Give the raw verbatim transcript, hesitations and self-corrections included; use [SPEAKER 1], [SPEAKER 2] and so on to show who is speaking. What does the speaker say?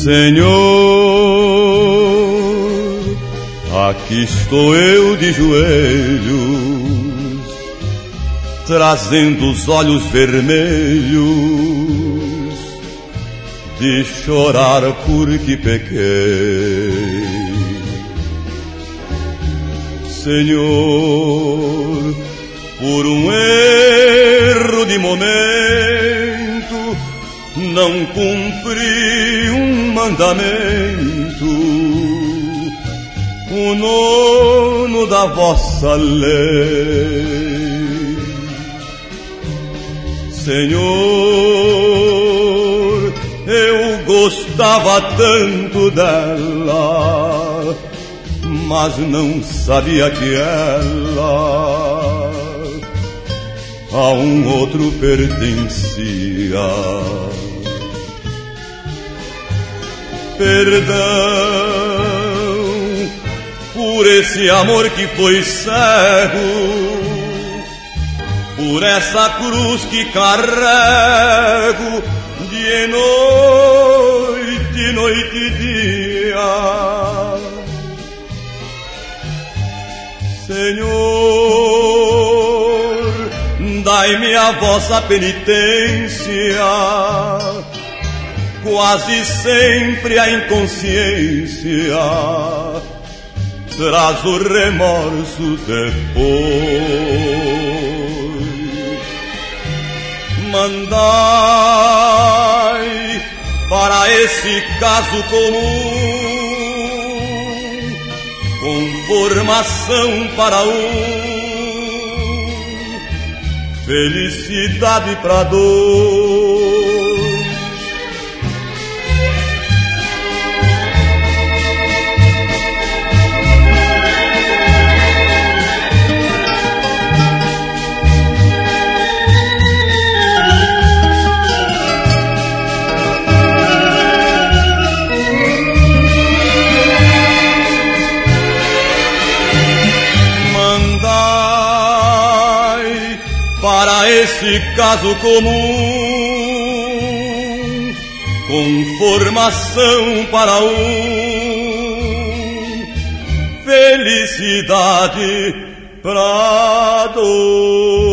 [SPEAKER 1] Senhor, aqui estou eu de joelhos, trazendo os olhos vermelhos de chorar porque pequei. Senhor, por um erro de momento não cumpri um mandamento, o nono da vossa lei. Senhor, eu gostava tanto dela, mas não sabia que ela a um outro pertencia. Perdão por esse amor que foi cego, por essa cruz que carrego de noite, noite e dia. Senhor, dai-me a vossa penitência, quase sempre a inconsciência traz o remorso depois. Mandai para esse caso comum conformação para um, felicidade para dois. Para esse caso comum, conformação para um, felicidade para dois.